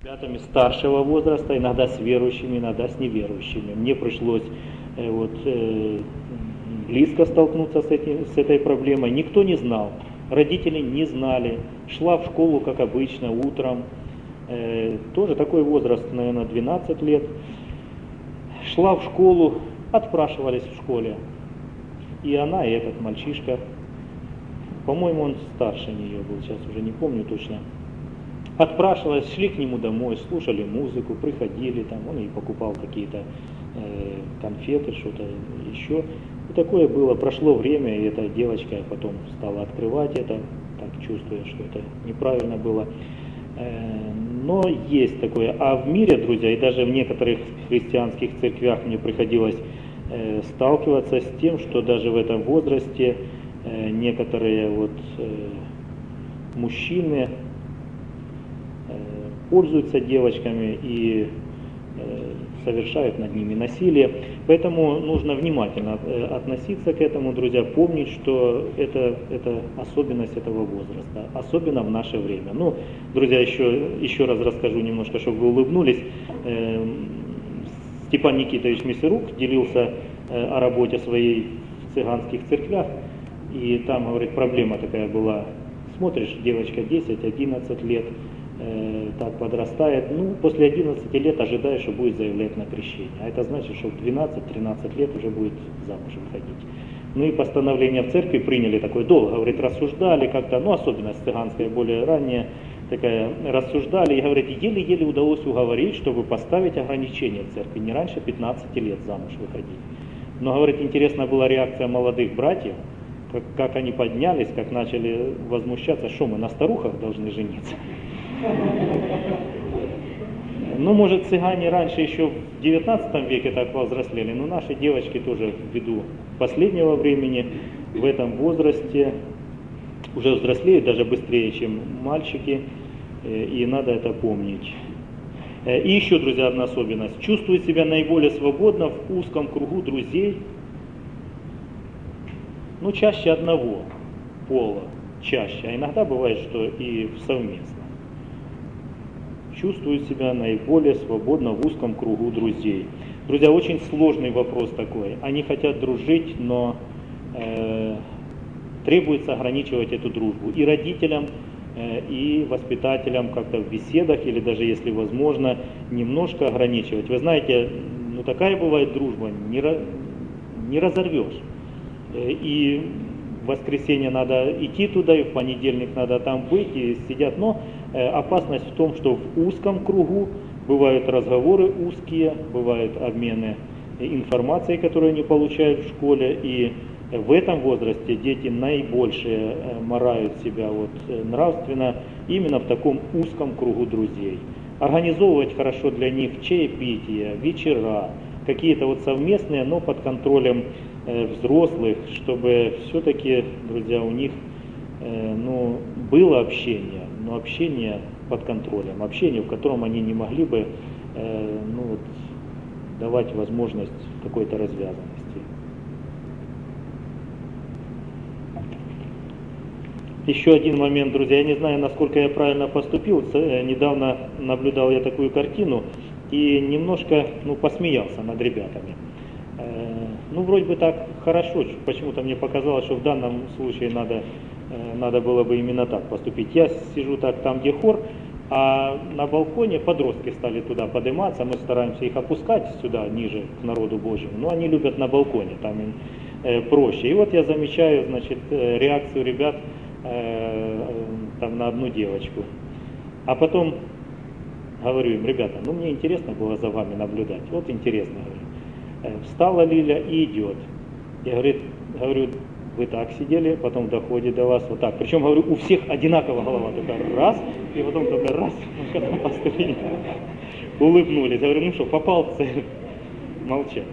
Ребятами старшего возраста, иногда с верующими, иногда с неверующими. Мне пришлось близко столкнуться с этой проблемой. Никто не знал, родители не знали. Шла в школу, как обычно, утром. Тоже такой возраст, наверное, 12 лет. Шла в школу, отпрашивались в школе. И она, и этот мальчишка. По-моему, он старше нее был, сейчас уже не помню точно. Отпрашивались, шли к нему домой, слушали музыку, приходили, там, он ей покупал какие-то конфеты, что-то еще. И такое было, прошло время, и эта девочка потом стала открывать это, так чувствуя, что это неправильно было. Но есть такое. А в мире, друзья, и даже в некоторых христианских церквях мне приходилось сталкиваться с тем, что даже в этом возрасте некоторые мужчины пользуются девочками и совершают над ними насилие. Поэтому нужно внимательно относиться к этому, друзья, помнить, что это особенность этого возраста, особенно в наше время. Ну, друзья, еще раз расскажу немножко, чтобы вы улыбнулись. Степан Никитович Мессерук делился о работе своей в цыганских церквях, и там, говорит, проблема такая была. Смотришь, девочка 10-11 лет, так подрастает, после 11 лет ожидаешь, что будет заявлять на крещение. А это значит, что в 12-13 лет уже будет замуж выходить. Ну и постановление в церкви приняли такое, долго, говорит, рассуждали как-то, особенность цыганская, более ранняя, такая, рассуждали, и, говорит, еле-еле удалось уговорить, чтобы поставить ограничения в церкви, не раньше 15 лет замуж выходить. Но, говорит, интересна была реакция молодых братьев, как они поднялись, как начали возмущаться, что мы на старухах должны жениться. Может, цыгане раньше еще в 19 веке так повзрослели, но наши девочки тоже ввиду последнего времени в этом возрасте уже взрослеют даже быстрее, чем мальчики, и надо это помнить. И еще, друзья, одна особенность. Чувствует себя наиболее свободно в узком кругу друзей, чаще одного пола, чаще, а иногда бывает, что и совместно. Чувствует себя наиболее свободно в узком кругу друзей. Друзья, очень сложный вопрос такой. Они хотят дружить, но требуется ограничивать эту дружбу и родителям, и воспитателям как-то в беседах, или даже если возможно, немножко ограничивать. Вы знаете, такая бывает дружба, не разорвешь. И в воскресенье надо идти туда, и в понедельник надо там быть, и сидят. Но опасность в том, что в узком кругу бывают разговоры узкие, бывают обмены информацией, которую они получают в школе, и в этом возрасте дети наибольше морают себя нравственно именно в таком узком кругу друзей. Организовывать хорошо для них чаепитие, вечера, какие-то совместные, но под контролем взрослых, чтобы все-таки, друзья, у них было общение, но общение под контролем, общение, в котором они не могли бы давать возможность какой-то развязанности. Еще один момент, друзья, я не знаю, насколько я правильно поступил, недавно наблюдал я такую картину и немножко посмеялся над ребятами. Вроде бы так хорошо, почему-то мне показалось, что в данном случае надо было бы именно так поступить. Я сижу так там, где хор, а на балконе подростки стали туда подниматься, мы стараемся их опускать сюда, ниже, к народу Божьему, но они любят на балконе, там им проще. И я замечаю, реакцию ребят там на одну девочку. А потом говорю им, ребята, мне интересно было за вами наблюдать, интересно, говорю. Встала Лиля и идет. Я говорю, вы так сидели, потом доходит до вас вот так. Причем, говорю, у всех одинаково голова, только раз, и потом только раз, улыбнулись. Я говорю, что, попал в цель? Молчат.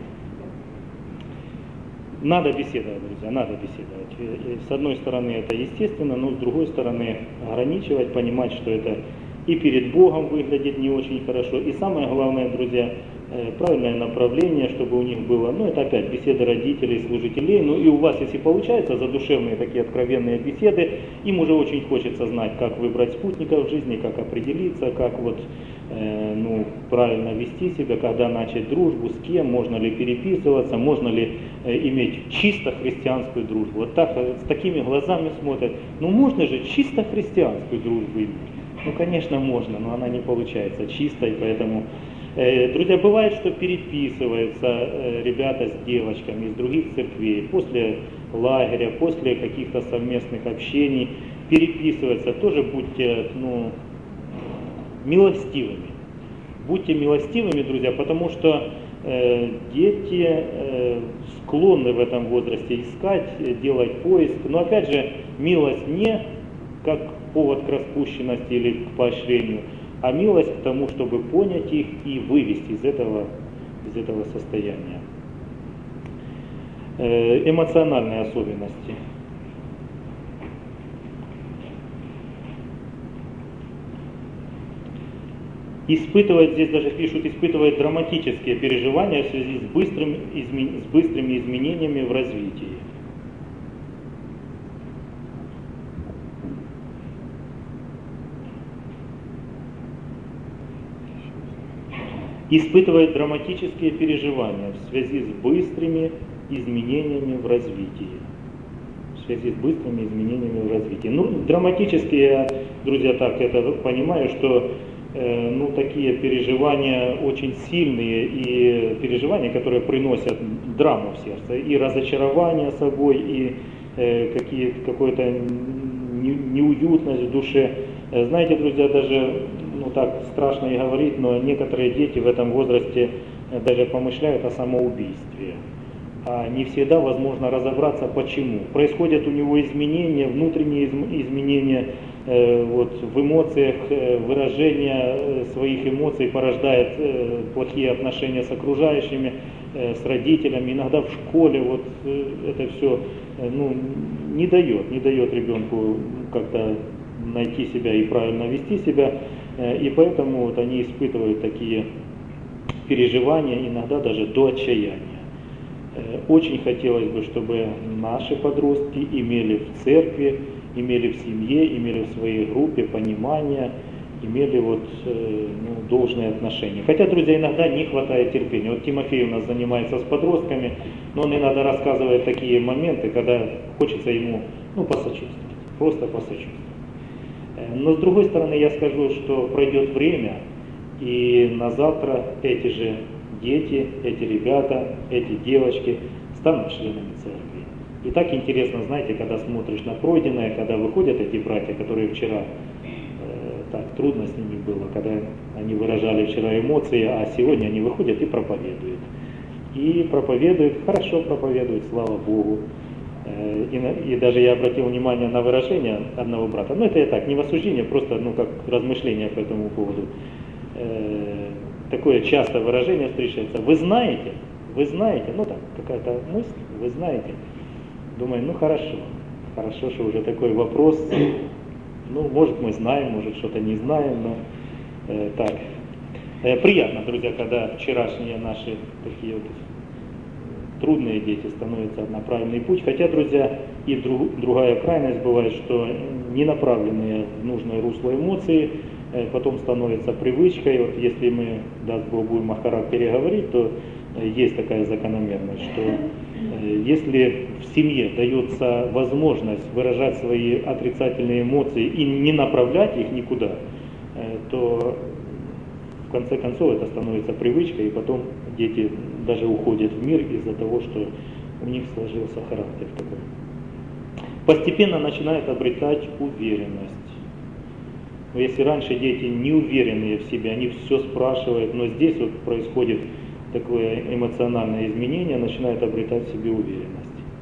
Надо беседовать, друзья, надо беседовать. И с одной стороны это естественно, но с другой стороны ограничивать, понимать, что это и перед Богом выглядит не очень хорошо. И самое главное, друзья, правильное направление, чтобы у них было, это опять беседы родителей, служителей, и у вас, если получается, задушевные такие откровенные беседы, им уже очень хочется знать, как выбрать спутника в жизни, как определиться, как правильно вести себя, когда начать дружбу, с кем, можно ли переписываться, можно ли иметь чисто христианскую дружбу. Вот так, с такими глазами смотрят. Можно же чисто христианскую дружбу иметь. Конечно, можно, но она не получается чистой, поэтому, друзья, бывает, что переписываются ребята с девочками из других церквей после лагеря, после каких-то совместных общений, переписываются. Тоже будьте, милостивыми. Будьте милостивыми, друзья, потому что дети склонны в этом возрасте искать, делать поиск. Но опять же, милость не как повод к распущенности или к поощрению, а милость к тому, чтобы понять их и вывести из этого состояния. Эмоциональные особенности. Испытывает, здесь даже пишут, испытывает драматические переживания в связи с быстрыми изменениями в развитии. Испытывает драматические переживания в связи с быстрыми изменениями в развитии. В связи с быстрыми изменениями в развитии. Драматические, друзья, так это понимаю, что такие переживания очень сильные, и переживания, которые приносят драму в сердце, и разочарование собой, и какую-то неуютность в душе. Знаете, друзья, даже, так страшно и говорить, но некоторые дети в этом возрасте даже помышляют о самоубийстве. А не всегда возможно разобраться, почему. Происходят у него изменения, внутренние изменения в эмоциях, выражение своих эмоций порождает плохие отношения с окружающими, с родителями. Иногда в школе это все не дает ребенку как-то найти себя и правильно вести себя. И поэтому они испытывают такие переживания, иногда даже до отчаяния. Очень хотелось бы, чтобы наши подростки имели в церкви, имели в семье, имели в своей группе понимание, имели должные отношения. Хотя, друзья, иногда не хватает терпения. Тимофей у нас занимается с подростками, но он иногда рассказывает такие моменты, когда хочется ему посочувствовать, просто посочувствовать. Но с другой стороны, я скажу, что пройдет время, и на завтра эти же дети, эти ребята, эти девочки станут членами церкви. И так интересно, знаете, когда смотришь на пройденное, когда выходят эти братья, которые вчера, так трудно с ними было, когда они выражали вчера эмоции, а сегодня они выходят и проповедуют. И проповедуют, хорошо проповедуют, слава Богу. И даже я обратил внимание на выражение одного брата. Это я так, не в осуждение, просто как размышление по этому поводу. Такое часто выражение встречается. Вы знаете, так, какая-то мысль, вы знаете. Думаю, хорошо, что уже такой вопрос. Может мы знаем, может что-то не знаем, но так. Приятно, друзья, когда вчерашние наши такие трудные дети становятся на правильный путь. Хотя, друзья, и другая крайность бывает, что не направленные в нужное русло эмоции потом становится привычкой. Если мы, даст Бог, будем о характере говорить, то есть такая закономерность, что если в семье дается возможность выражать свои отрицательные эмоции и не направлять их никуда, то в конце концов это становится привычкой, и потом дети даже уходят в мир из-за того, что у них сложился характер такой. Постепенно начинают обретать уверенность. Если раньше дети неуверенные в себе, они все спрашивают, но здесь происходит такое эмоциональное изменение, начинают обретать в себе уверенность.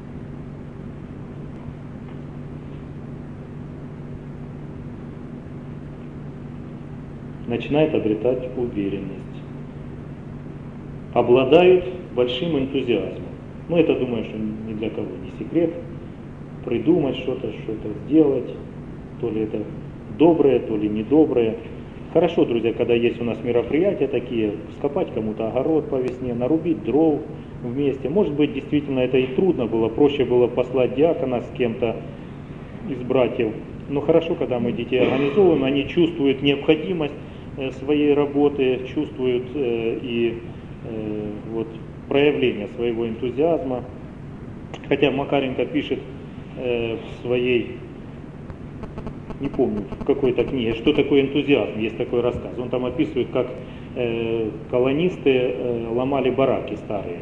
Начинает обретать уверенность. Обладают большим энтузиазмом. Это, думаю, что ни для кого не секрет. Придумать что-то сделать, то ли это доброе, то ли недоброе. Хорошо, друзья, когда есть у нас мероприятия такие, скопать кому-то огород по весне, нарубить дров вместе. Может быть, действительно это и трудно было, проще было послать диакона с кем-то из братьев. Но хорошо, когда мы детей организовываем, они чувствуют необходимость своей работы, чувствуют и вот проявление своего энтузиазма. Хотя Макаренко пишет в своей, не помню, в какой-то книге, что такое энтузиазм, есть такой рассказ. Он там описывает, как колонисты ломали бараки старые.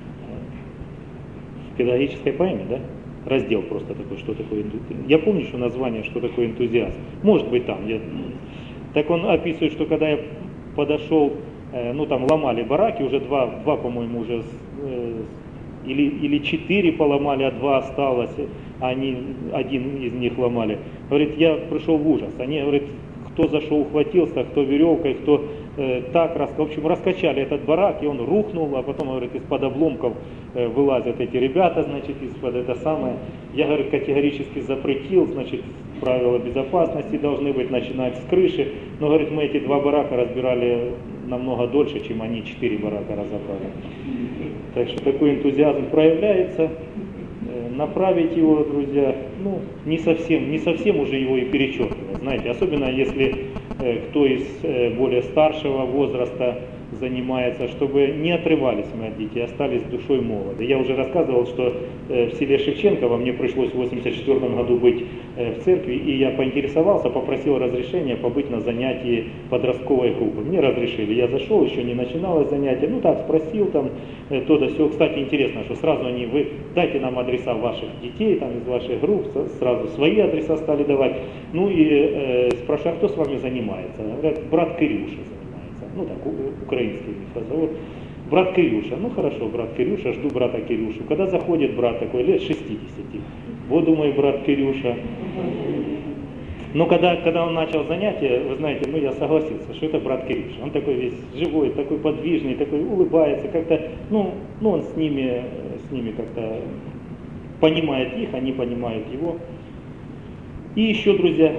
В педагогической поэме, да? Раздел просто такой, что такое энтузиазм. Я помню, что название, что такое энтузиазм. Может быть там. Так он описывает, что когда я подошел, ну там ломали бараки, уже два по-моему, уже или 4 поломали, а 2 осталось, а они один из них ломали. Говорит, я пришел в ужас. Они, говорит, кто за что ухватился, кто веревкой, кто в общем, раскачали этот барак, и он рухнул, а потом, говорит, из-под обломков вылазят эти ребята, значит, из-под это самое. Я, говорит, категорически запретил, значит, правила безопасности должны быть, начинать с крыши. Но, говорит, мы эти 2 барака разбирали намного дольше, чем они 4 барака разобрали. Так что такой энтузиазм проявляется. Направить его, друзья, ну, не совсем уже его и перечеркивать. Знаете, особенно если кто из более старшего возраста занимается, чтобы не отрывались мы от детей, остались душой молоды. Я уже рассказывал, что в селе Шевченково мне пришлось в 1984 году быть в церкви, и я поинтересовался, попросил разрешения побыть на занятии подростковой группы. Мне разрешили, я зашел, еще не начиналось занятие, ну так, спросил там, то да сё. Кстати, интересно, что сразу вы дайте нам адреса ваших детей, там из ваших групп, сразу свои адреса стали давать. Ну и спрашиваю, а кто с вами занимается? Говорят, брат Кирюша занимается. Ну так, украинский разговор. Брат Кирюша, ну хорошо, брат Кирюша, жду брата Кирюшу. Когда заходит брат такой, лет 60, вот думаю, брат Кирюша. Но когда он начал занятие, вы знаете, ну я согласился, что это брат Кирюша. Он такой весь живой, такой подвижный, такой улыбается, как-то, ну он с ними как-то понимает их, они понимают его. И еще, друзья,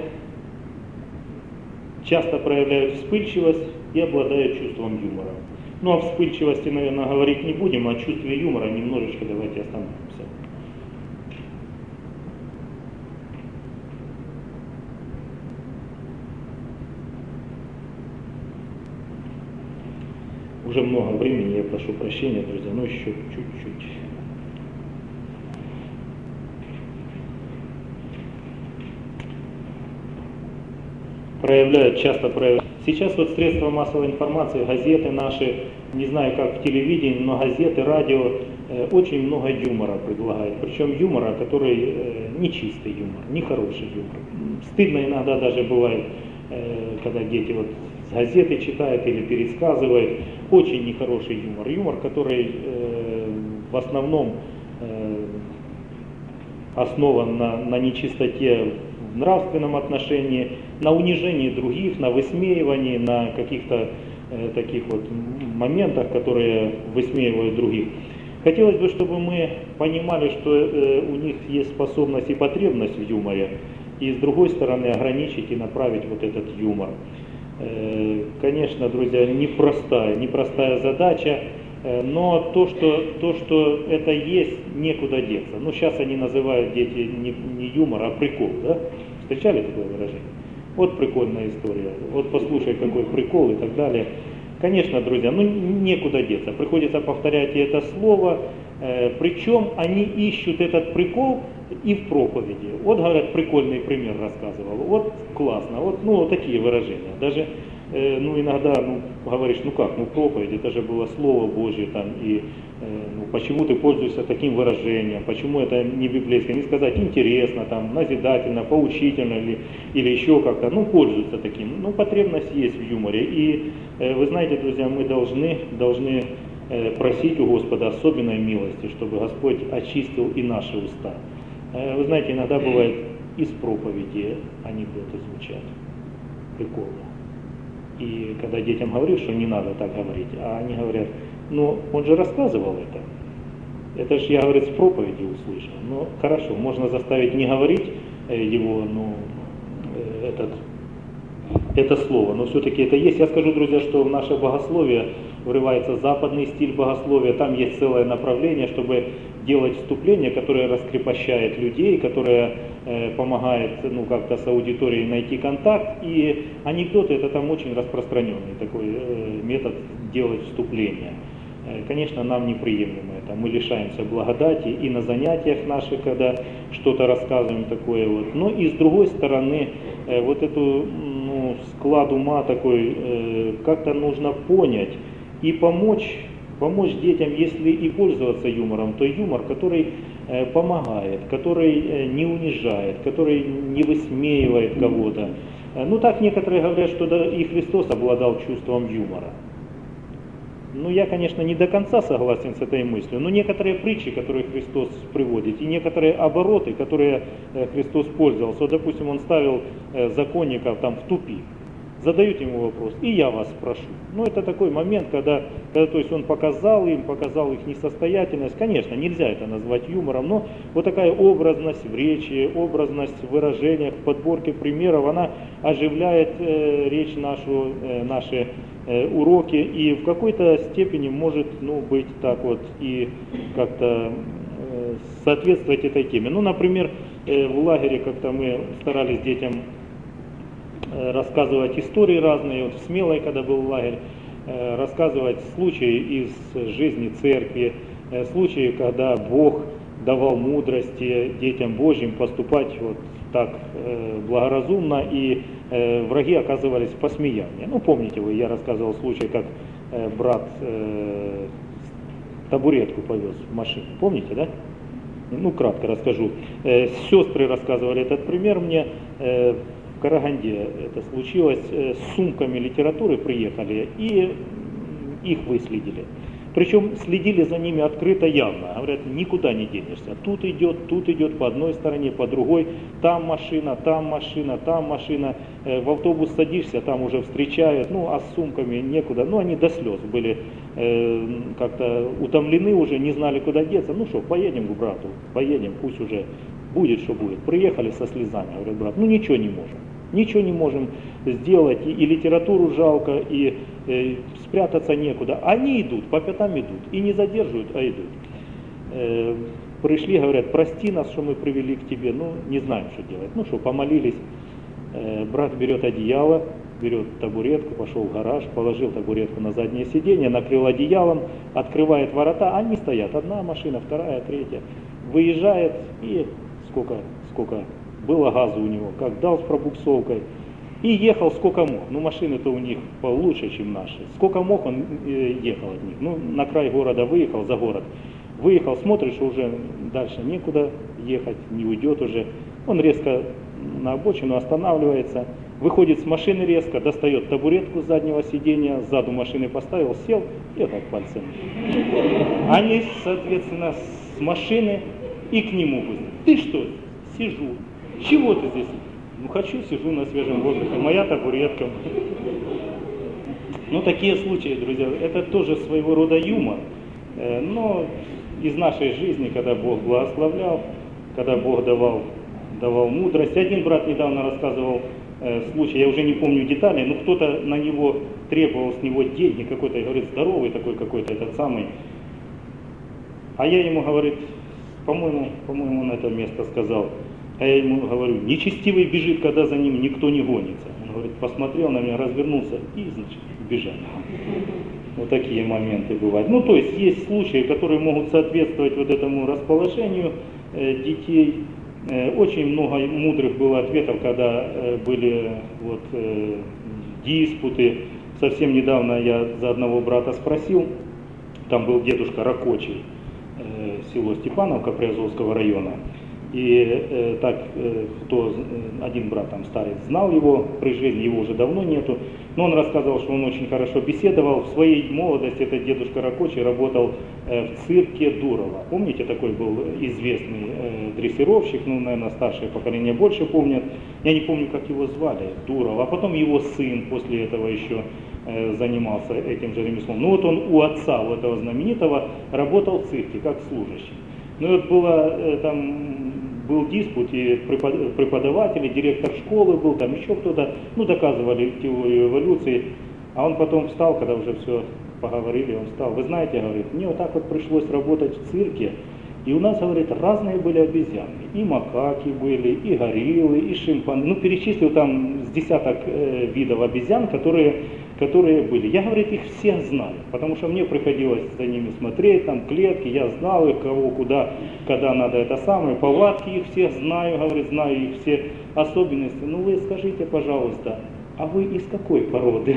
часто проявляют вспыльчивость и обладают чувством юмора. Ну о вспыльчивости, наверное, говорить не будем, а о чувстве юмора немножечко давайте остановимся. Уже много времени, я прошу прощения, друзья, но еще чуть-чуть. Часто проявляют. Сейчас вот средства массовой информации, газеты наши, не знаю как в телевидении, но газеты, радио очень много юмора предлагают. Причем юмора, который не чистый юмор, не хороший юмор. Стыдно иногда даже бывает, когда дети вот с газеты читают или пересказывают. Очень нехороший юмор. Юмор, который в основном основан на нечистоте в нравственном отношении, на унижении других, на высмеивании, на каких-то таких вот моментах, которые высмеивают других. Хотелось бы, чтобы мы понимали, что у них есть способность и потребность в юморе, и с другой стороны ограничить и направить вот этот юмор. Конечно, друзья, непростая задача, но то, что это есть, некуда деться. Ну, сейчас они называют дети не юмор, а прикол, да? Встречали такое выражение? Вот прикольная история, вот послушай, какой прикол и так далее. Конечно, друзья, ну некуда деться, приходится повторять и это слово, причем они ищут этот прикол и в проповеди. Вот, говорят, прикольный пример рассказывал, вот классно, вот такие выражения. Даже, иногда, говоришь, проповедь, это же было Слово Божье, там, и почему ты пользуешься таким выражением, почему это не библейское, не сказать интересно, там, назидательно, поучительно или еще как-то, пользуются таким. Потребность есть в юморе. И вы знаете, друзья, мы должны просить у Господа особенной милости, чтобы Господь очистил и наши уста. Вы знаете, иногда бывает из проповеди анекдоты звучат, прикольно. И когда детям говоришь, что не надо так говорить, а они говорят, он же рассказывал это. Это же я, говорит, с проповеди услышал. Хорошо, можно заставить не говорить его, это слово, но все-таки это есть. Я скажу, друзья, что в наше богословие врывается западный стиль богословия, там есть целое направление, чтобы делать вступление, которое раскрепощает людей, которое помогает как-то с аудиторией найти контакт. И анекдоты это там очень распространенный такой метод делать вступление. Конечно, нам неприемлемо это. Мы лишаемся благодати и на занятиях наших, когда что-то рассказываем такое. Вот. Но и с другой стороны, вот эту склад ума такой как-то нужно понять и помочь детям, если и пользоваться юмором, то юмор, который помогает, который не унижает, который не высмеивает кого-то. Так некоторые говорят, что и Христос обладал чувством юмора. Я, конечно, не до конца согласен с этой мыслью, но некоторые притчи, которые Христос приводит, и некоторые обороты, которые Христос пользовался, вот, допустим, он ставил законников там в тупик, задают ему вопрос, и я вас спрошу. Это такой момент, когда то есть он показал их несостоятельность. Конечно, нельзя это назвать юмором, но вот такая образность в речи, образность в выражениях, в подборке примеров, она оживляет речь нашу, наши уроки, и в какой-то степени может быть так вот и как-то соответствовать этой теме. Например, в лагере как-то мы старались детям рассказывать истории разные, вот в Смелой, когда был лагерь, рассказывать случаи из жизни церкви, случаи, когда Бог давал мудрости детям Божьим поступать вот так благоразумно, и враги оказывались в посмеянии. Помните я рассказывал случай, как брат табуретку повез в машину. Помните, да? Кратко расскажу. Сестры рассказывали этот пример мне. В Караганде это случилось, с сумками литературы приехали и их выследили. Причем следили за ними открыто, явно. Говорят, никуда не денешься. Тут идет по одной стороне, по другой. Там машина, там машина, там машина. В автобус садишься, там уже встречают. А с сумками некуда. Они до слез были как-то утомлены уже, не знали, куда деться. Поедем к брату, поедем, пусть уже будет, что будет. Приехали со слезами. Говорят, брат, ничего не можем. Ничего не можем сделать, и литературу жалко, и спрятаться некуда. Они идут, по пятам идут, и не задерживают, а идут. Пришли, говорят, прости нас, что мы привели к тебе, не знаем, что делать. Помолились. Брат берет одеяло, берет табуретку, пошел в гараж, положил табуретку на заднее сиденье, накрыл одеялом, открывает ворота, они стоят, одна машина, вторая, третья. Выезжает, и сколько было газа у него, как дал с пробуксовкой, и ехал сколько мог. Машины-то у них получше, чем наши. Сколько мог, он ехал от них. На край города выехал, за город. Выехал, смотришь, что уже дальше некуда ехать, не уйдет уже. Он резко на обочину останавливается, выходит с машины резко, достает табуретку с заднего сиденья, сзаду машины поставил, сел и так пальцем. Они, соответственно, с машины и к нему быстро. Ты что? Сижу. Чего ты здесь? Хочу, сижу на свежем воздухе. Моя табуретка. Такие случаи, друзья, это тоже своего рода юмор. Но из нашей жизни, когда Бог благословлял, когда Бог давал мудрость. Один брат недавно рассказывал случай, я уже не помню деталей, но кто-то на него требовал с него деньги, какой-то, говорит, здоровый такой какой-то, этот самый. А я ему, говорит, по-моему, на это место сказал, а я ему говорю, нечестивый бежит, когда за ним никто не гонится. Он говорит, посмотрел на меня, развернулся и, значит, бежал. Вот такие моменты бывают. То есть есть случаи, которые могут соответствовать вот этому расположению детей. Очень много мудрых было ответов, когда были диспуты. Совсем недавно я за одного брата спросил, там был дедушка Ракочий, село Степановка Приазовского района. И кто один брат там старец знал его при жизни, его уже давно нету, но он рассказывал, что он очень хорошо беседовал. В своей молодости этот дедушка Ракочий работал в цирке Дурова. Помните, такой был известный дрессировщик, наверное, старшее поколение больше помнят. Я не помню, как его звали, Дуров, а потом его сын после этого еще занимался этим же ремеслом. Он у отца, у этого знаменитого, работал в цирке, как служащий. Был диспут, и преподаватели, директор школы был, там еще кто-то, доказывали теорию эволюции, а он потом встал, когда уже все поговорили, он встал. Вы знаете, говорит, мне вот так вот пришлось работать в цирке, и у нас, говорит, разные были обезьяны. И макаки были, и гориллы, и шимпанзе. Ну, перечислил там с десяток видов обезьян, которые были. Я, говорит, их всех знаю, потому что мне приходилось за ними смотреть, там клетки, я знал их, кого, куда, когда надо это самое, повадки их всех знаю, говорит, знаю их все особенности. Ну, вы скажите, пожалуйста, а вы из какой породы?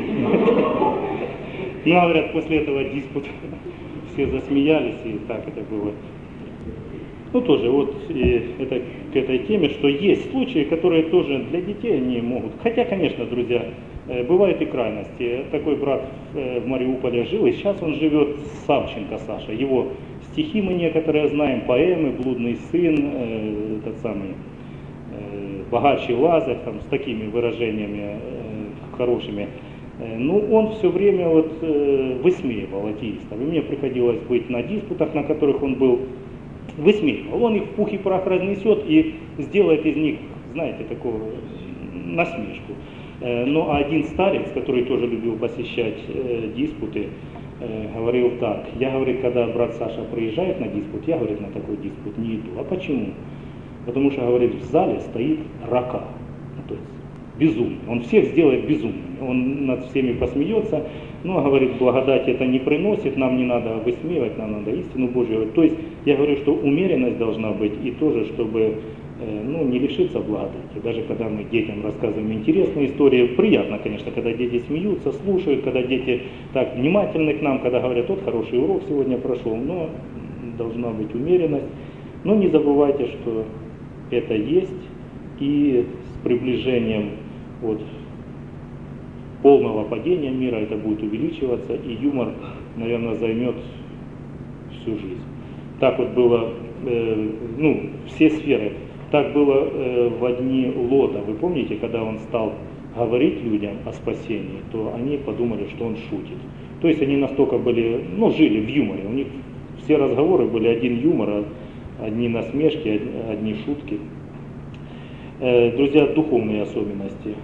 Ну, говорят, после этого диспута все засмеялись, и так это было. Ну, тоже вот это к этой теме, что есть случаи, которые тоже для детей не могут. Хотя, конечно, друзья, бывают и крайности. Такой брат в Мариуполе жил, и сейчас он живет, Савченко Саша. Его стихи мы некоторые знаем, поэмы, «Блудный сын», этот самый «Богаче Лазарь», там, с такими выражениями хорошими. Ну, он все время вот высмеивал атеистов. И мне приходилось быть на диспутах, на которых он был, высмеивал. Он их в пух и прах разнесет и сделает из них, знаете, такую насмешку. Ну, а один старец, который тоже любил посещать диспуты, говорил так: я, говорит, когда брат Саша приезжает на диспут, я, говорит, на такой диспут не иду. А почему? Потому что, говорит, в зале стоит рака, ну, то есть безумный. Он всех сделает безумными. Он над всеми посмеется, но, говорит, благодать это не приносит, нам не надо высмеивать, нам надо истину Божию. То есть я говорю, что умеренность должна быть, и тоже, чтобы не лишиться благодати. Даже когда мы детям рассказываем интересные истории, приятно, конечно, когда дети смеются, слушают, когда дети так внимательны к нам, когда говорят, вот хороший урок сегодня прошел, но должна быть умеренность. Но не забывайте, что это есть, и с приближением вот полного падения мира это будет увеличиваться, и юмор, наверное, займет всю жизнь. Так вот было, все сферы. Так было в дни Лота. Вы помните, когда он стал говорить людям о спасении, то они подумали, что он шутит. То есть они настолько были, жили в юморе. У них все разговоры были один юмор, одни насмешки, одни шутки. Друзья, духовные особенности.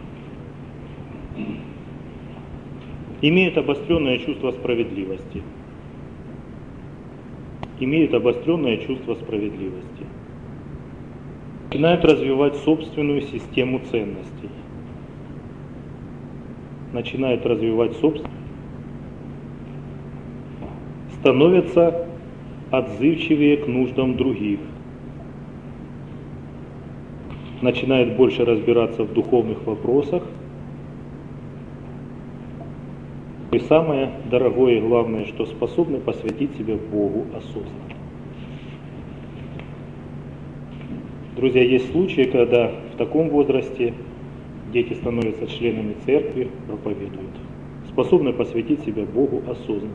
Имеют обостренное чувство справедливости. Имеют обостренное чувство справедливости. Начинают развивать собственную систему ценностей. Начинают развивать собственную. Становятся отзывчивее к нуждам других. Начинают больше разбираться в духовных вопросах. И самое дорогое и главное, что способны посвятить себя Богу осознанно. Друзья, есть случаи, когда в таком возрасте дети становятся членами церкви, проповедуют. Способны посвятить себя Богу осознанно.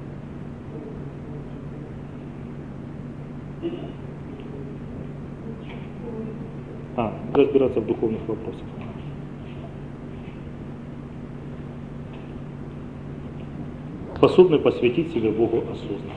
Разбираться в духовных вопросах. Способны посвятить себя Богу осознанно.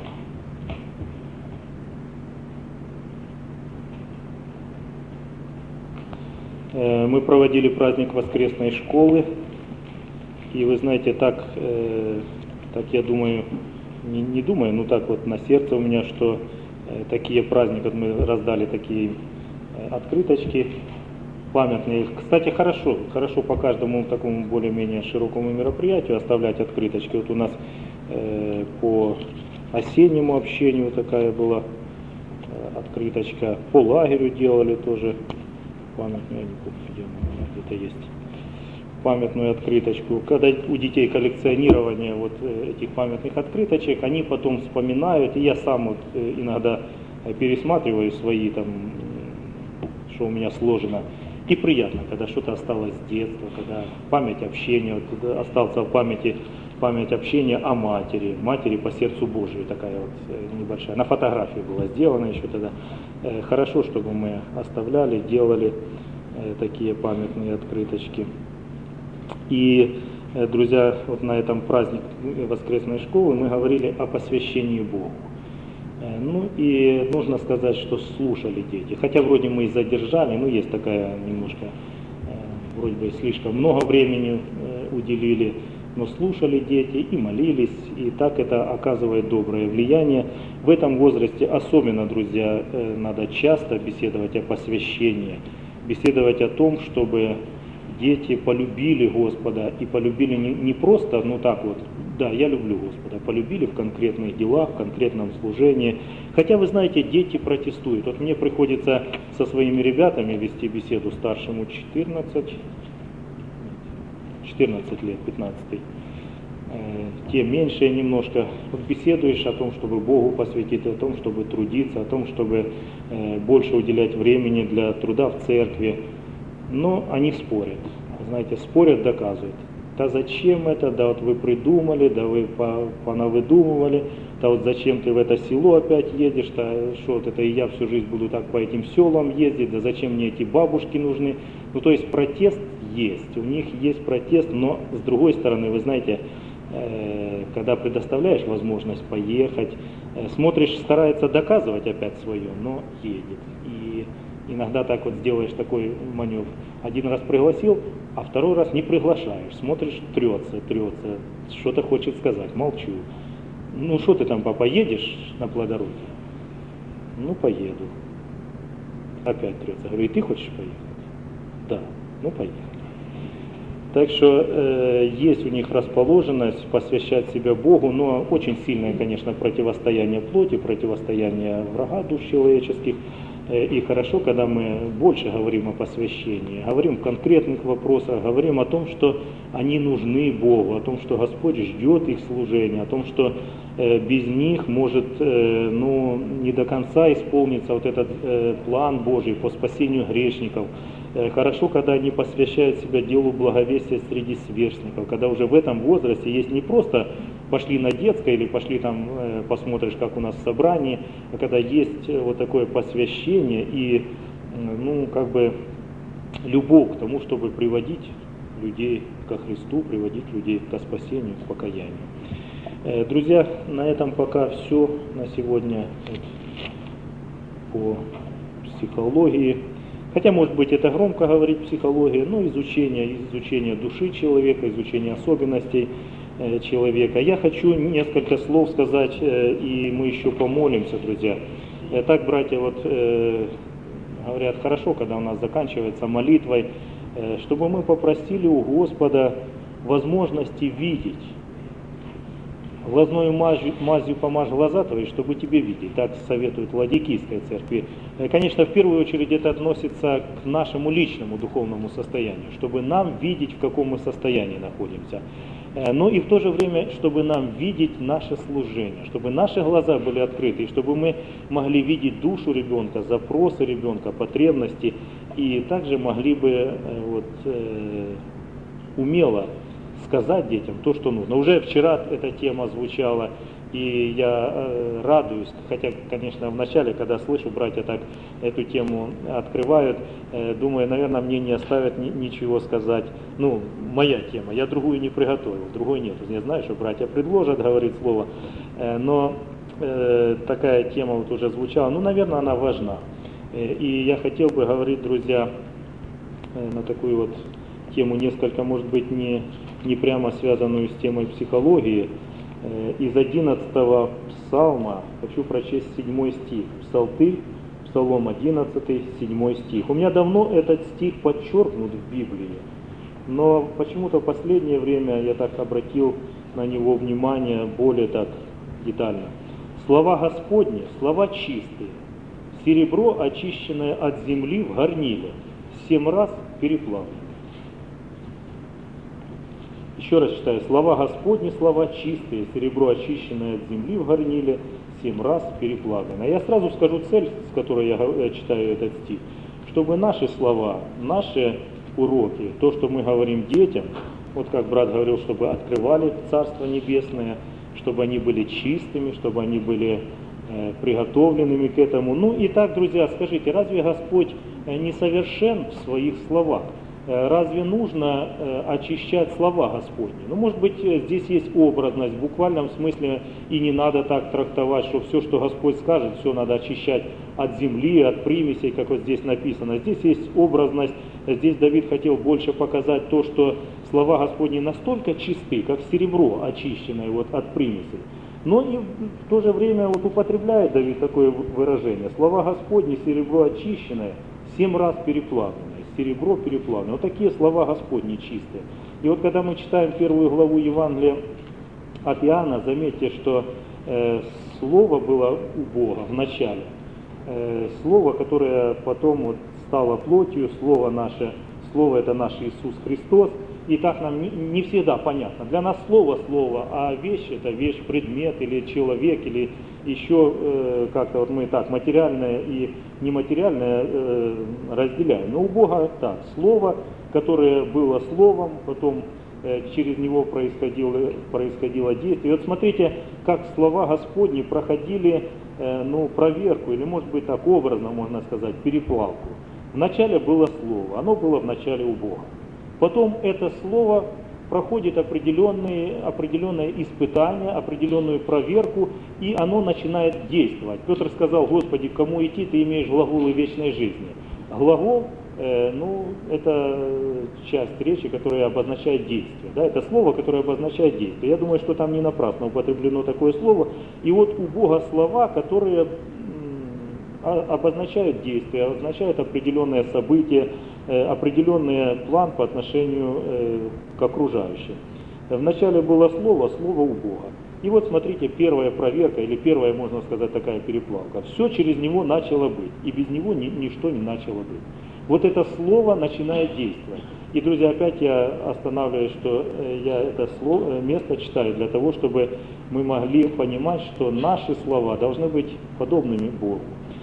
Мы проводили праздник воскресной школы, и вы знаете, так я думаю, не думаю, но так вот на сердце у меня, что такие праздники, мы раздали такие открыточки памятные. Кстати, хорошо по каждому такому более-менее широкому мероприятию оставлять открыточки. Вот у нас по осеннему общению такая была открыточка, по лагерю делали тоже памятную, я не помню, где она где-то есть, памятную открыточку. Когда у детей коллекционирование вот этих памятных открыточек, они потом вспоминают, и я сам вот иногда пересматриваю свои там, что у меня сложено. И приятно, когда что-то осталось с детства, когда память общения, вот, остался в памяти память общения о матери по сердцу Божию, такая вот небольшая. На фотографии была сделана еще тогда. Хорошо, чтобы мы оставляли, делали такие памятные открыточки. И, друзья, вот на этом празднике воскресной школы мы говорили о посвящении Богу. Ну и нужно сказать, что слушали дети. Хотя вроде мы и задержали, но есть такая немножко, вроде бы слишком много времени уделили. но слушали дети и молились, и так это оказывает доброе влияние. В этом возрасте особенно, друзья, надо часто беседовать о посвящении, беседовать о том, чтобы дети полюбили Господа и полюбили не просто, ну так вот, да, я люблю Господа, полюбили в конкретных делах, в конкретном служении. Хотя, вы знаете, дети протестуют. Вот мне приходится со своими ребятами вести беседу, старшему 14 лет, 15, те меньшие немножко. Вот беседуешь о том, чтобы Богу посвятить, о том, чтобы трудиться, о том, чтобы больше уделять времени для труда в церкви. Но они спорят, знаете, спорят, доказывают. Да зачем это, да вот вы придумали, да вы понавыдумывали, да вот зачем ты в это село опять едешь, да что вот это и я всю жизнь буду так по этим селам ездить, да зачем мне эти бабушки нужны. Ну то есть протест есть, у них есть протест, но с другой стороны, вы знаете, когда предоставляешь возможность поехать, смотришь, старается доказывать опять свое, но едет. И иногда так вот сделаешь такой маневр. Один раз пригласил, а второй раз не приглашаешь. Смотришь, трется, что-то хочет сказать, молчу. Ну что ты там, папа, едешь на плодородие? Ну поеду. Опять трется. Говорю, и ты хочешь поехать? Да, ну поехали. Так что есть у них расположенность посвящать себя Богу, но очень сильное, конечно, противостояние плоти, противостояние врага душ человеческих. И хорошо, когда мы больше говорим о посвящении, говорим в конкретных вопросах, говорим о том, что они нужны Богу, о том, что Господь ждет их служения, о том, что без них может не до конца исполниться вот этот план Божий по спасению грешников. Хорошо, когда они посвящают себя делу благовестия среди сверстников, когда уже в этом возрасте есть не просто пошли на детское или пошли там посмотришь, как у нас в собрании, а когда есть вот такое посвящение и любовь к тому, чтобы приводить людей ко Христу, приводить людей ко спасению, к покаянию. Друзья, на этом пока все на сегодня по психологии. Хотя, может быть, это громко говорить психология, но изучение души человека, изучение особенностей человека. Я хочу несколько слов сказать, и мы еще помолимся, друзья. Так, братья, вот говорят, хорошо, когда у нас заканчивается молитвой, чтобы мы попросили у Господа возможности видеть. Глазною мазью помажь глаза твои, чтобы тебе видеть. Так советует в Ладикийской церкви. Конечно, в первую очередь это относится к нашему личному духовному состоянию, чтобы нам видеть, в каком мы состоянии находимся. Но и в то же время, чтобы нам видеть наше служение, чтобы наши глаза были открыты, и чтобы мы могли видеть душу ребенка, запросы ребенка, потребности, и также могли бы умело сказать детям то, что нужно. Уже вчера эта тема звучала, и я радуюсь, хотя, конечно, вначале, когда слышу, братья так эту тему открывают, думаю, наверное, мне не оставят ничего сказать. Ну, моя тема, я другую не приготовил, другой нет. Я знаю, что братья предложат говорить слово, но такая тема вот уже звучала, ну, наверное, она важна. И я хотел бы говорить, друзья, на такую вот тему, несколько, может быть, не прямо связанную с темой психологии. Из 11-го псалма хочу прочесть 7 стих. Псалтырь, Псалом 11, 7 стих. У меня давно этот стих подчеркнут в Библии, но почему-то в последнее время я так обратил на него внимание более так детально. Слова Господни, слова чистые, серебро, очищенное от земли в горниле, 7 раз переплавлено. Еще раз читаю. Слова Господни, слова чистые, серебро, очищенное от земли в горниле, 7 раз переплавлено. Я сразу скажу цель, с которой я читаю этот стих, чтобы наши слова, наши уроки, то, что мы говорим детям, вот как брат говорил, чтобы открывали Царство Небесное, чтобы они были чистыми, чтобы они были приготовленными к этому. Ну и так, друзья, скажите, разве Господь не совершен в своих словах? Разве нужно очищать слова Господни? Ну, может быть, здесь есть образность, в буквальном смысле, и не надо так трактовать, что все, что Господь скажет, все надо очищать от земли, от примесей, как вот здесь написано. Здесь есть образность, здесь Давид хотел больше показать то, что слова Господни настолько чисты, как серебро, очищенное вот от примесей. Но и в то же время вот употребляет Давид такое выражение. Слова Господни, серебро очищенное, 7 раз переплавленное. Серебро переплавленное. Вот такие слова Господни чистые. И вот когда мы читаем 1 главу Евангелия от Иоанна, заметьте, что Слово было у Бога в начале. Слово, которое потом вот стало плотью, Слово наше, Слово это наш Иисус Христос. И так нам не всегда понятно. Для нас слово, а вещь это вещь, предмет или человек, или еще как-то вот мы так материальное и нематериальное разделяем. Но у Бога так, слово, которое было словом, потом через него происходило действие. И вот смотрите, как слова Господни проходили проверку, или может быть так образно можно сказать, переплавку. Вначале было слово, оно было вначале у Бога. Потом это слово проходит определенное испытание, определенную проверку, и оно начинает действовать. Петр сказал: Господи, к кому идти, ты имеешь глаголы вечной жизни. Глагол, это часть речи, которая обозначает действие. Да? Это слово, которое обозначает действие. Я думаю, что там не напрасно употреблено такое слово. И вот у Бога слова, которые обозначают действие, обозначают определенное событие, определенный план по отношению к окружающим. Вначале было слово, слово у Бога. И вот смотрите, первая проверка, или первая, можно сказать, такая переплавка. Все через него начало быть, и без него ничто не начало быть. Вот это слово начинает действовать. И, друзья, опять я останавливаюсь, что я это место читаю для того, чтобы мы могли понимать, что наши слова должны быть подобными Богу.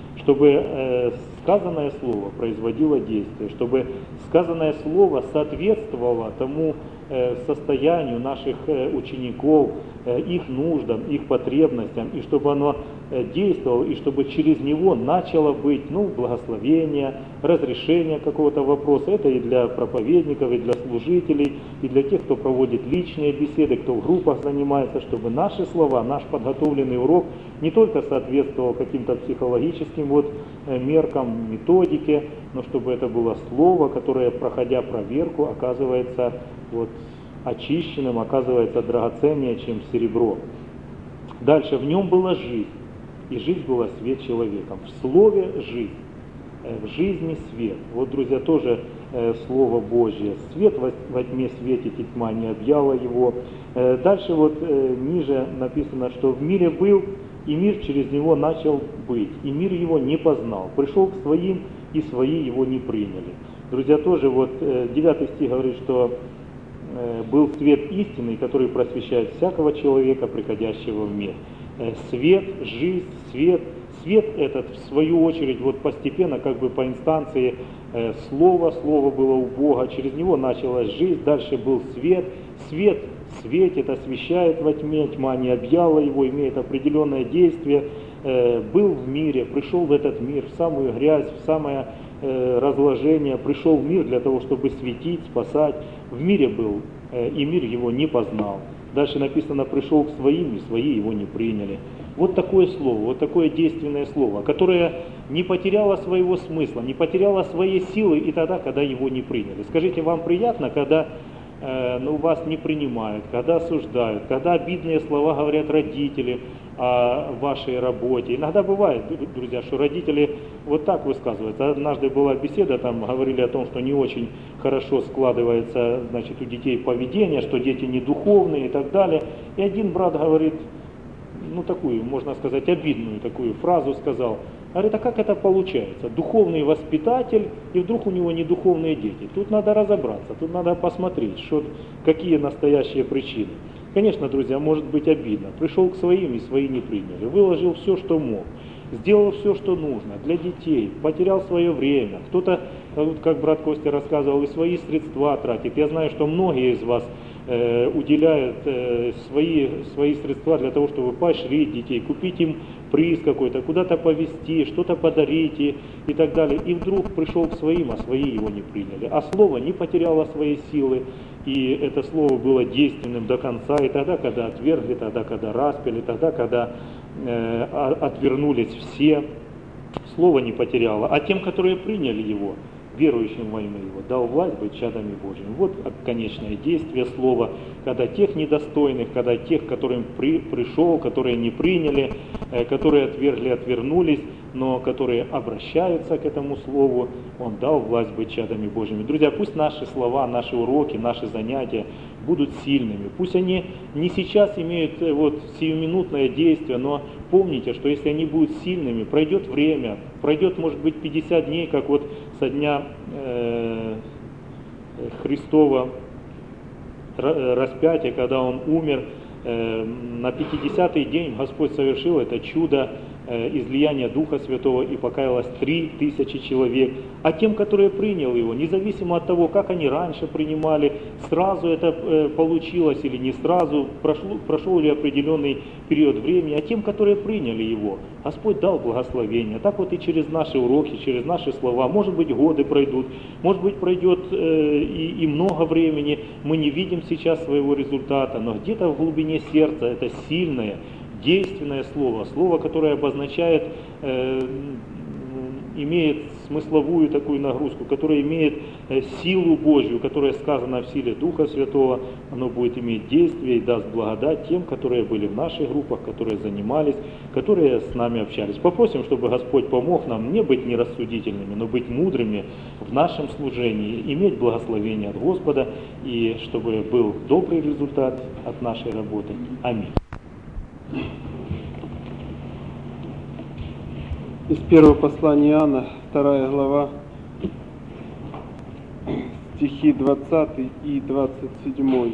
Чтобы сказанное слово производило действие, чтобы сказанное слово соответствовало тому состоянию наших учеников, их нуждам, их потребностям, и чтобы оно действовало, и чтобы через него начало быть благословение, разрешение какого-то вопроса. Это и для проповедников, и для служителей, и для тех, кто проводит личные беседы, кто в группах занимается, чтобы наши слова, наш подготовленный урок не только соответствовал каким-то психологическим меркам, методике, но чтобы это было слово, которое, проходя проверку, оказывается очищенным, оказывается драгоценнее, чем серебро. Дальше, в нем была жизнь, и жизнь была свет человеком. В слове жизнь, в жизни свет. Вот, друзья, тоже Слово Божье. Свет во тьме светит, и тьма не объяла его. Дальше ниже написано, что в мире был, и мир через него начал быть, и мир его не познал. Пришел к своим, и свои его не приняли. Друзья, тоже 9 стих говорит, что был свет истинный, который просвещает всякого человека, приходящего в мир. Свет, жизнь, свет. Свет этот, в свою очередь, постепенно, по инстанции слово было у Бога, через него началась жизнь, дальше был свет. Свет светит, освещает во тьме, тьма не объяла его, имеет определенное действие. Был в мире, пришел в этот мир, в самую грязь, в самое разложение, пришел в мир для того, чтобы светить, спасать. В мире был, и мир его не познал. Дальше написано: пришел к своим, и свои его не приняли. Вот такое слово, вот такое действенное слово, которое не потеряло своего смысла, не потеряло своей силы и тогда, когда его не приняли. Скажите, вам приятно, когда вас не принимают, когда осуждают, когда обидные слова говорят родители о вашей работе? Иногда бывает, друзья, что родители вот так высказываются. Однажды была беседа, там говорили о том, что не очень хорошо складывается, у детей поведение, что дети не духовные и так далее. И один брат говорит, такую, можно сказать, обидную такую фразу сказал. Говорит: а как это получается? Духовный воспитатель, и вдруг у него не духовные дети. Тут надо разобраться, тут надо посмотреть, какие настоящие причины. Конечно, друзья, может быть обидно. Пришел к своим, и свои не приняли. Выложил все, что мог. Сделал все, что нужно для детей. Потерял свое время. Кто-то, как брат Костя рассказывал, и свои средства тратит. Я знаю, что многие из вас уделяют свои средства для того, чтобы поощрить детей, купить им приз какой-то, куда-то повезти, что-то подарить и так далее. И вдруг пришел к своим, а свои его не приняли. А слово не потеряло своей силы, и это слово было действенным до конца, и тогда, когда отвергли, тогда, когда распяли, тогда, когда отвернулись все, слово не потеряло. А тем, которые приняли его, верующим во имя Его, дал власть быть чадами Божьими. Вот конечное действие слова, когда тех недостойных, когда тех, которым пришел, которые не приняли, которые отвергли, отвернулись, но которые обращаются к этому слову, Он дал власть быть чадами Божьими. Друзья, пусть наши слова, наши уроки, наши занятия будут сильными. Пусть они не сейчас имеют сиюминутное действие, но помните, что если они будут сильными, пройдет время, пройдет, может быть, 50 дней, как со дня Христова распятия, когда Он умер, на 50-й день Господь совершил это чудо излияния Духа Святого, и покаялось 3000 человек. А тем, которые приняли Его, независимо от того, как они раньше принимали, сразу это получилось или не сразу, прошел ли определенный период времени, а тем, которые приняли Его, Господь дал благословение. Так и через наши уроки, через наши слова, может быть, годы пройдут, может быть, пройдет и много времени, мы не видим сейчас своего результата, но где-то в глубине сердца это сильное, действенное слово, слово, которое обозначает, имеет смысловую такую нагрузку, которое имеет силу Божью, которая сказана в силе Духа Святого, оно будет иметь действие и даст благодать тем, которые были в наших группах, которые занимались, которые с нами общались. Попросим, чтобы Господь помог нам не быть нерассудительными, но быть мудрыми в нашем служении, иметь благословение от Господа, и чтобы был добрый результат от нашей работы. Аминь. Из первого послания Иоанна, 2 глава, стихи 20 и 27.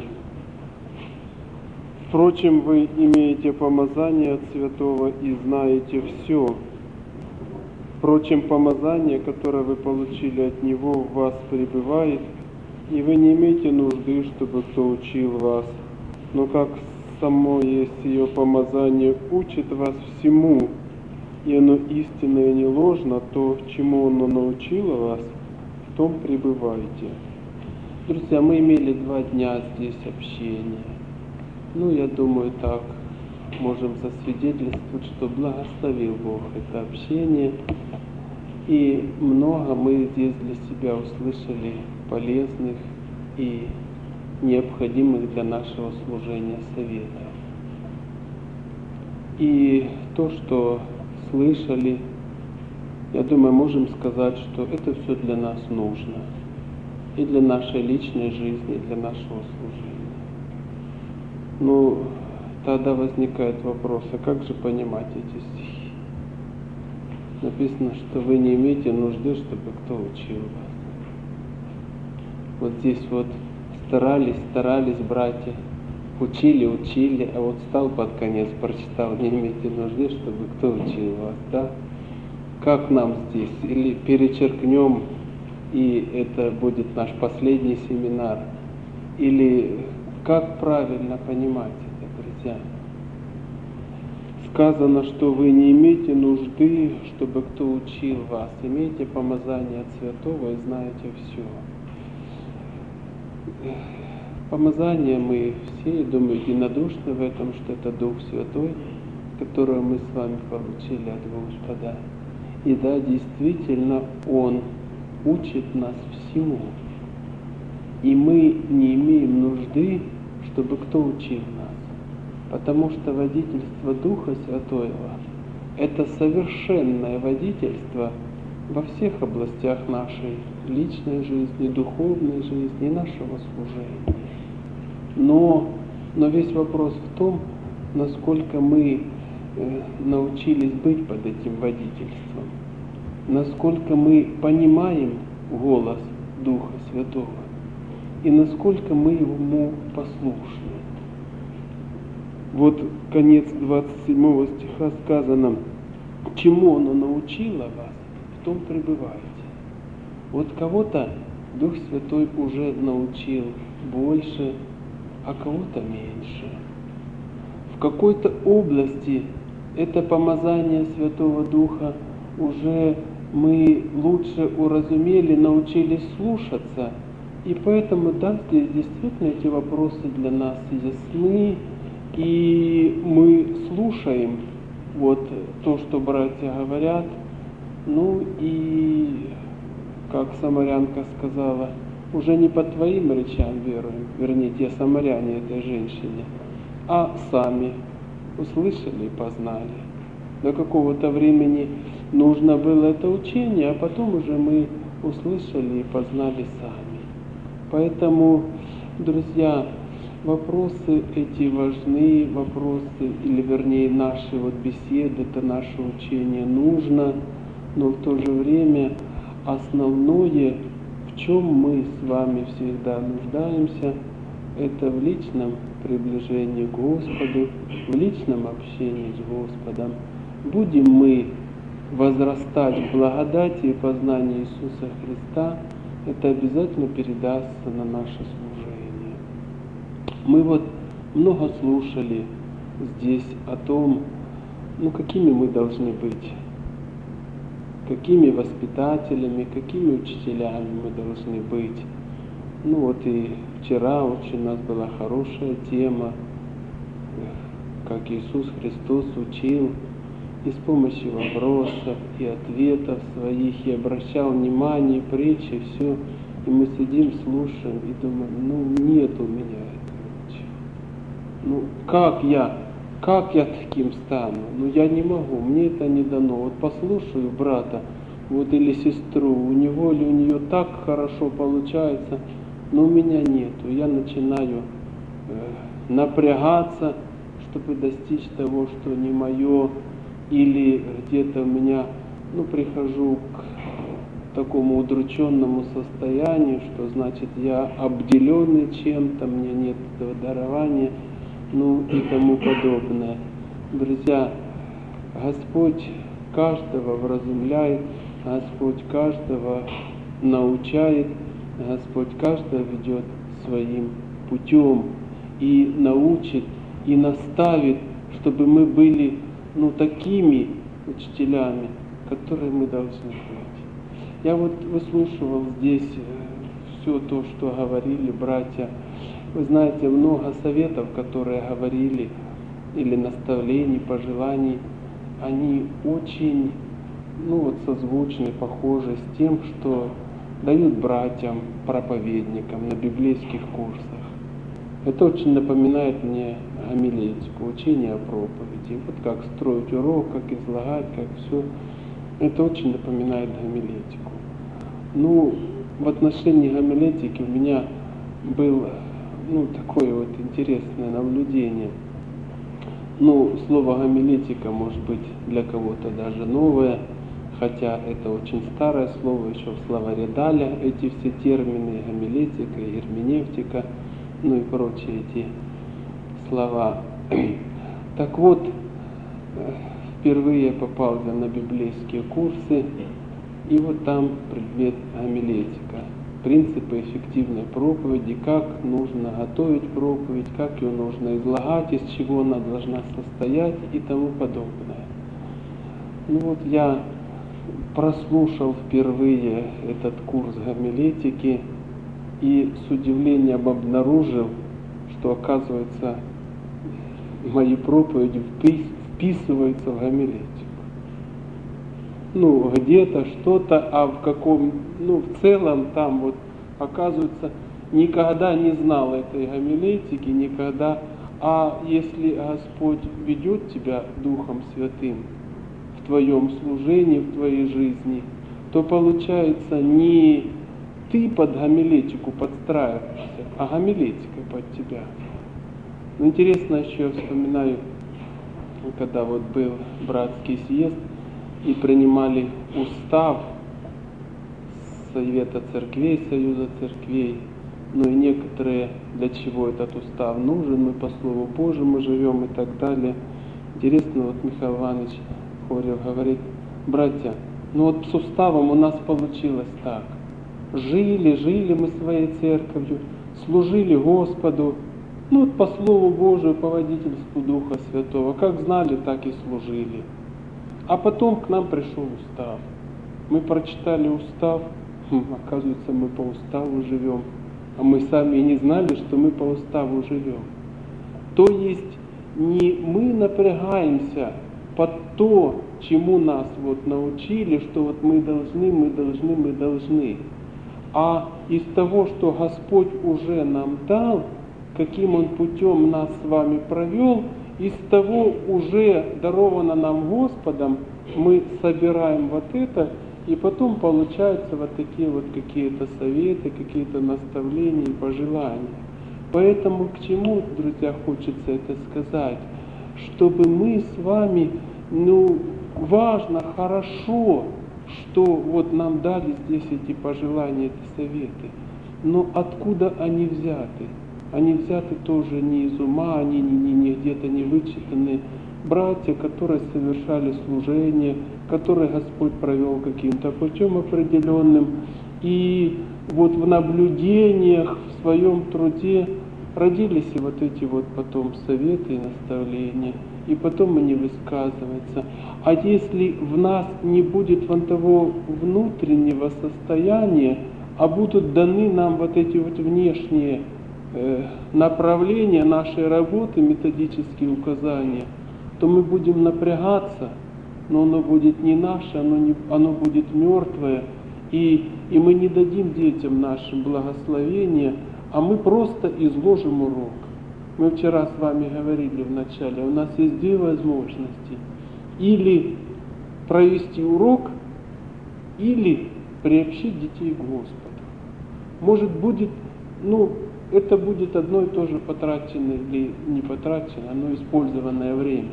«Впрочем, вы имеете помазание от Святого и знаете все. Впрочем, помазание, которое вы получили от Него, в вас пребывает, и вы не имеете нужды, чтобы кто учил вас. Но как само есть ее помазание, учит вас всему, и оно истинное и не ложно, то, чему оно научило вас, в том пребывайте». Друзья, мы имели 2 дня здесь общения. Я думаю, так можем засвидетельствовать, что благословил Бог это общение. И много мы здесь для себя услышали полезных и необходимых для нашего служения советов. И то, что слышали, я думаю, можем сказать, что это все для нас нужно. И для нашей личной жизни, и для нашего служения. Тогда возникает вопрос, а как же понимать эти стихи? Написано, что вы не имеете нужды, чтобы кто учил вас. Здесь старались братья, учили, а стал под конец, прочитал, не имеете нужды, чтобы кто учил вас, да? Как нам здесь? Или перечеркнем, и это будет наш последний семинар? Или как правильно понимать это, друзья? Сказано, что вы не имеете нужды, чтобы кто учил вас. Имеете помазание от Святого и знаете все. Помазание мы все, я думаю, единодушны в этом, что это Дух Святой, которого мы с вами получили от Господа. И да, действительно, Он учит нас всему. И мы не имеем нужды, чтобы кто учил нас. Потому что водительство Духа Святого – это совершенное водительство во всех областях нашей личной жизни, духовной жизни и нашего служения. Но весь вопрос в том, насколько мы научились быть под этим водительством, насколько мы понимаем голос Духа Святого и насколько мы ему послушны. Конец 27 стиха сказано, чему оно научило вас, в том пребывайте. Кого-то Дух Святой уже научил больше, а кого-то меньше. В какой-то области это помазание Святого Духа уже мы лучше уразумели, научились слушаться. И поэтому, да, здесь действительно эти вопросы для нас ясны, и мы слушаем вот то, что братья говорят. Ну и, как самарянка сказала, уже не по твоим речам веруем, вернее, те самаряне этой женщине, а сами услышали и познали. До какого-то времени нужно было это учение, а потом уже мы услышали и познали сами. Поэтому, друзья, вопросы эти важны, вопросы, или вернее наши вот беседы, это наше учение нужно, но в то же время основное, в чем мы с вами всегда нуждаемся, это в личном приближении к Господу, в личном общении с Господом. Будем мы возрастать в благодати и познании Иисуса Христа, это обязательно передастся на наше служение. Мы вот много слушали здесь о том, какими мы должны быть, какими воспитателями, какими учителями мы должны быть. И вчера очень у нас была хорошая тема, как Иисус Христос учил, и с помощью вопросов и ответов своих, и обращал внимание, и притчи, и все. И мы сидим, слушаем, и думаем, нет у меня этого. Как я таким стану? Я не могу, мне это не дано. Вот послушаю брата, или сестру, у него или у нее так хорошо получается, но у меня нету. Я начинаю напрягаться, чтобы достичь того, что не мое, или где-то у меня, прихожу к такому удрученному состоянию, что значит я обделенный чем-то, мне нет этого дарования, и тому подобное. Друзья, Господь каждого вразумляет, Господь каждого научает, Господь каждого ведет своим путем и научит, и наставит, чтобы мы были такими учителями, которые мы должны быть. Я выслушивал здесь все то, что говорили братья. Вы знаете, много советов, которые говорили, или наставлений, пожеланий, они очень созвучны, похожи с тем, что дают братьям, проповедникам на библейских курсах. Это очень напоминает мне гомилетику, учение о проповеди. Как строить урок, как излагать, как все. Это очень напоминает гомилетику. В отношении гомилетики у меня было такое интересное наблюдение. Слово гомилетика может быть для кого-то даже новое, хотя это очень старое слово, еще в словаре Даля эти все термины, гомилетика, герменевтика, и прочие эти слова. Так вот, впервые я попал на библейские курсы, и там предмет гомилетика. Принципы эффективной проповеди, как нужно готовить проповедь, как ее нужно излагать, из чего она должна состоять и тому подобное. Я прослушал впервые этот курс гомилетики и с удивлением обнаружил, что, оказывается, мои проповеди вписываются в гомилетику. Где-то что-то, а в каком, в целом там оказывается, никогда не знал этой гомилетики, никогда. А если Господь ведет тебя Духом Святым в твоем служении, в твоей жизни, то получается не ты под гомилетику подстраиваешься, а гомилетика под тебя. Интересно еще я вспоминаю, когда был братский съезд, и принимали устав Совета церквей, Союза церквей, и некоторые, для чего этот устав нужен, мы по Слову Божьему живем и так далее. Интересно, Михаил Иванович Хорев говорит, братья, с уставом у нас получилось так. Жили мы своей церковью, служили Господу, Ну вот по Слову Божию, по водительству Духа Святого, как знали, так и служили. А потом к нам пришел устав. Мы прочитали устав, оказывается, мы по уставу живем, а мы сами и не знали, что мы по уставу живем. То есть не мы напрягаемся под то, чему нас вот научили, что вот мы должны, а из того, что Господь уже нам дал, каким Он путем нас с вами провел, из того уже даровано нам Господом, мы собираем вот это, и потом получаются вот такие вот какие-то советы, какие-то наставления и пожелания. Поэтому к чему, друзья, хочется это сказать? Чтобы мы с вами, важно, хорошо, что вот нам дали здесь эти пожелания, эти советы. Но откуда они взяты? Они взяты тоже не из ума, они не где-то не вычитаны. Братья, которые совершали служение, которые Господь провел каким-то путем определенным, и вот в наблюдениях, в своем труде родились и вот эти вот потом советы и наставления, и потом они высказываются. А если в нас не будет вон того внутреннего состояния, а будут даны нам вот эти вот внешние направления нашей работы, методические указания, то мы будем напрягаться, но оно будет не наше, оно будет мертвое, и мы не дадим детям нашим благословения, а мы просто изложим урок. Мы вчера с вами говорили в начале, у нас есть две возможности. Или провести урок, или приобщить детей к Господу. Может будет, это будет одно и то же потраченное или не потраченное, но использованное время.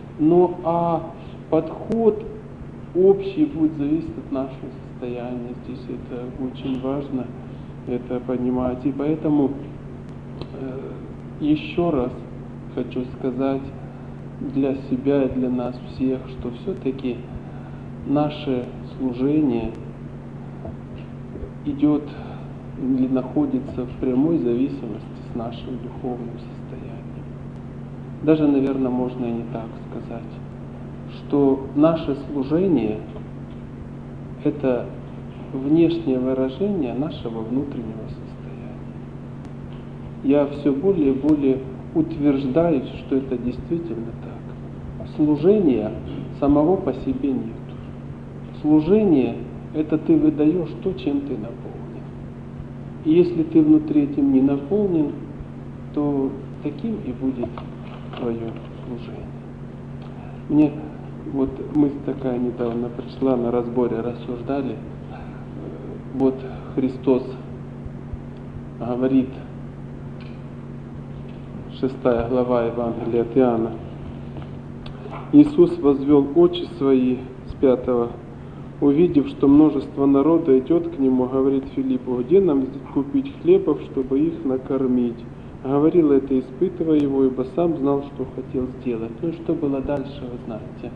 А подход общий будет зависеть от нашего состояния. Здесь это очень важно, это понимать. И поэтому еще раз хочу сказать для себя и для нас всех, что все-таки наше служение идет или находится в прямой зависимости с нашим духовным состоянием. Даже, наверное, можно и не так сказать, что наше служение – это внешнее выражение нашего внутреннего состояния. Я все более и более утверждаюсь, что это действительно так. Служения самого по себе нет. Служение – это ты выдаешь то, чем ты наполнен. И если ты внутри этим не наполнен, то таким и будет твое служение. Мысль такая недавно пришла, на разборе рассуждали. Вот Христос говорит, 6 глава Евангелия от Иоанна. Иисус возвел очи свои с 5, увидев, что множество народа идет к Нему, говорит Филиппу: где нам купить хлебов, чтобы их накормить? Говорил это, испытывая его, ибо сам знал, что хотел сделать. И что было дальше, вы знаете.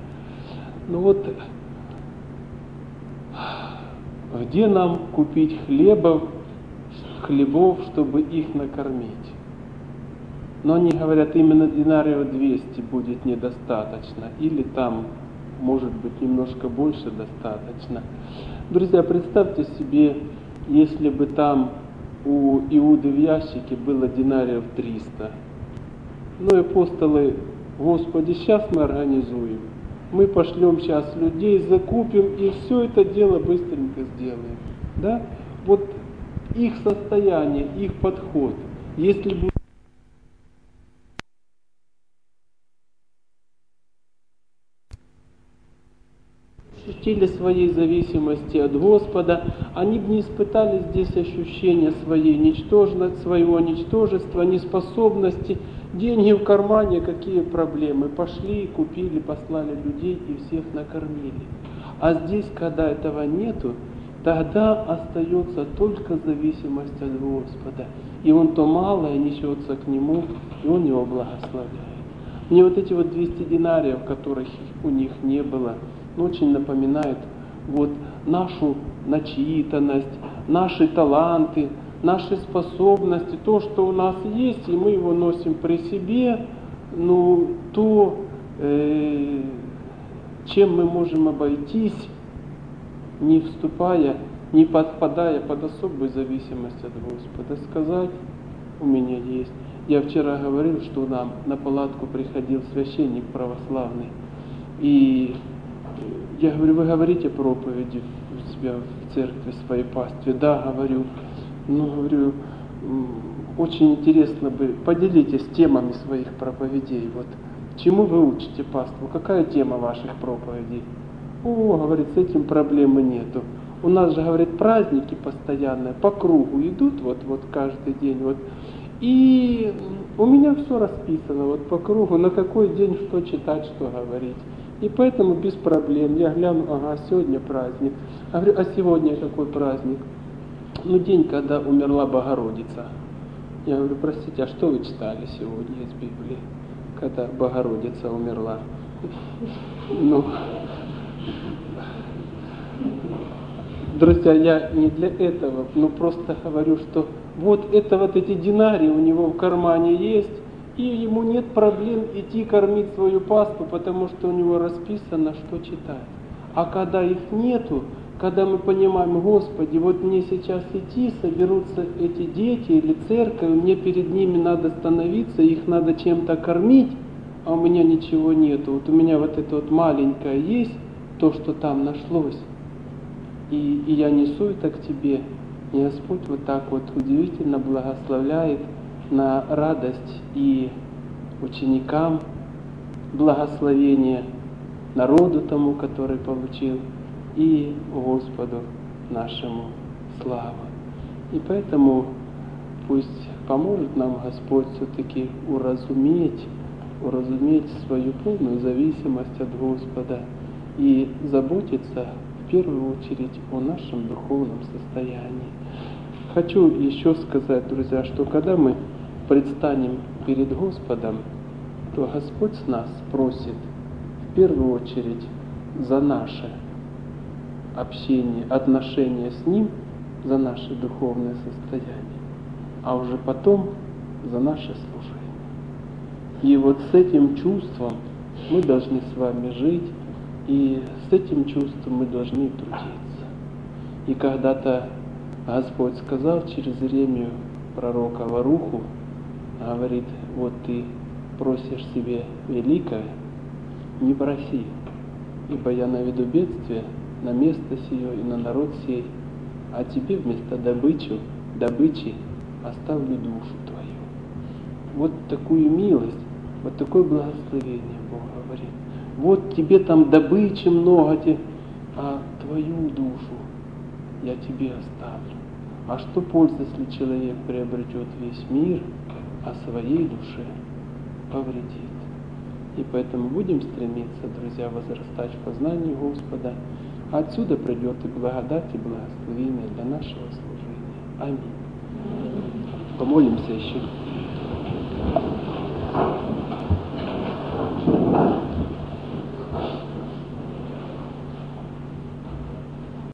Где нам купить хлебов, чтобы их накормить? Но они говорят, именно динариев 200 будет недостаточно, или там, может быть, немножко больше достаточно. Друзья, представьте себе, если бы там у Иуды в ящике было динариев 300. И апостолы: Господи, сейчас мы организуем. Мы пошлем сейчас людей, закупим и все это дело быстренько сделаем. Да? Вот их состояние, их подход. Если бы ощутили своей зависимости от Господа, они бы не испытали здесь ощущения своего ничтожества, неспособности. Деньги в кармане, какие проблемы? Пошли, купили, послали людей и всех накормили. А здесь, когда этого нету, тогда остается только зависимость от Господа. И он то малое несется к Нему, и Он его благословляет. Мне вот эти 200 динариев, которых у них не было, очень напоминают нашу начитанность, наши таланты, наши способности, то, что у нас есть, и мы его носим при себе, ну, то, чем мы можем обойтись, не вступая, не подпадая под особую зависимость от Господа. Сказать у меня есть. Я вчера говорил, что нам на палатку приходил священник православный, и я говорю, вы говорите проповеди у себя в церкви, в своей пастве? Да, говорю. Ну, говорю, очень интересно бы, поделитесь темами своих проповедей. Вот, чему вы учите паству? Какая тема ваших проповедей? О, говорит, с этим проблемы нету. У нас же, говорит, праздники постоянные, по кругу идут, вот каждый день. Вот. И у меня все расписано, вот по кругу, на какой день что читать, что говорить. И поэтому без проблем. Я гляну, ага, сегодня праздник. Я говорю, а сегодня какой праздник? Ну, день, когда умерла Богородица. Я говорю, простите, а что вы читали сегодня из Библии, когда Богородица умерла? Ну, друзья, я не для этого, но просто говорю, что вот это вот эти динарии у него в кармане есть, и ему нет проблем идти кормить свою паству, потому что у него расписано, что читать. А когда их нету, когда мы понимаем, Господи, вот мне сейчас идти, соберутся эти дети или церковь, мне перед ними надо становиться, их надо чем-то кормить, а у меня ничего нету. Вот у меня вот это вот маленькое есть, то, что там нашлось, и я несу это к Тебе. И Господь вот так вот удивительно благословляет на радость и ученикам благословение, народу тому, который получил, и Господу нашему слава. И поэтому пусть поможет нам Господь все-таки уразуметь свою полную зависимость от Господа и заботиться в первую очередь о нашем духовном состоянии. Хочу еще сказать, друзья, что когда мы предстанем перед Господом, то Господь с нас просит в первую очередь за наше общение, отношения с Ним, за наше духовное состояние, а уже потом за наше служение. И вот с этим чувством мы должны с вами жить, и с этим чувством мы должны трудиться. И когда-то Господь сказал через Иеремию, пророка Варуху, говорит, вот ты просишь себе великое, не проси, ибо я наведу бедствие на место сие и на народ сей, а тебе вместо добычи оставлю душу твою. Вот такую милость, вот такое благословение Бог говорит. Вот тебе там добычи много, а твою душу я тебе оставлю. А что пользы, если человек приобретет весь мир, а своей душе повредит? И поэтому будем стремиться, друзья, возрастать в познании Господа. А отсюда придет и благодать, и благословение для нашего служения. Аминь. Помолимся еще.